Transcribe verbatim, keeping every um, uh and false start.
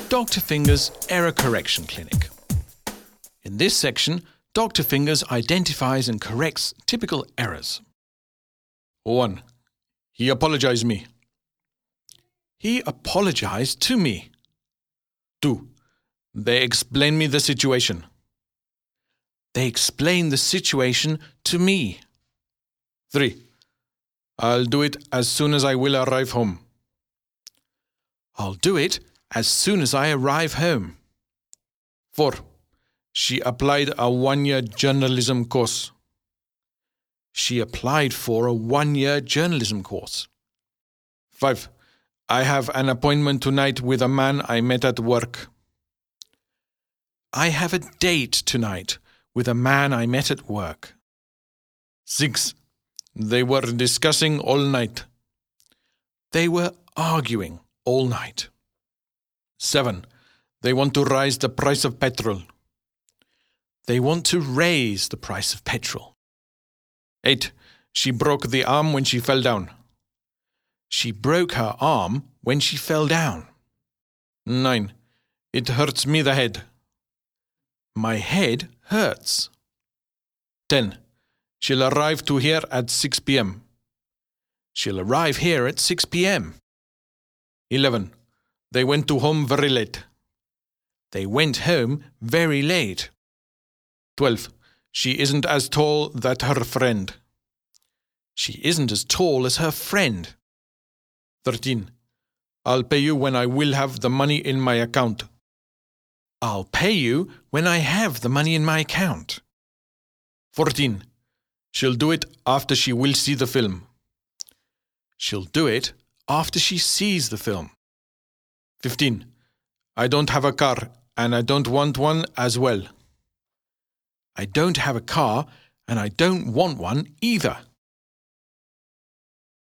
Doctor Fingers Error Correction Clinic. In this section, Doctor Fingers identifies and corrects typical errors. one. He apologized me. He apologized to me. two. They explained me the situation. They explained the situation to me. three. I'll do it as soon as I will arrive home. I'll do it as soon as I arrive home. four. She applied a one-year journalism course. She applied for a one-year journalism course. five. I have an appointment tonight with a man I met at work. I have a date tonight with a man I met at work. six. They were discussing all night. They were arguing all night. seven. They want to raise the price of petrol. They want to raise the price of petrol. eight. She broke the arm when she fell down. She broke her arm when she fell down. nine. It hurts me the head. My head hurts. ten. She'll arrive to here at six p.m. She'll arrive here at six p.m. eleven. They went to home very late. They went home very late. twelve. She isn't as tall as her friend. She isn't as tall as her friend. thirteen. I'll pay you when I will have the money in my account. I'll pay you when I have the money in my account. fourteen. She'll do it after she will see the film. She'll do it after she sees the film. fifteen. I don't have a car and I don't want one as well. I don't have a car and I don't want one either.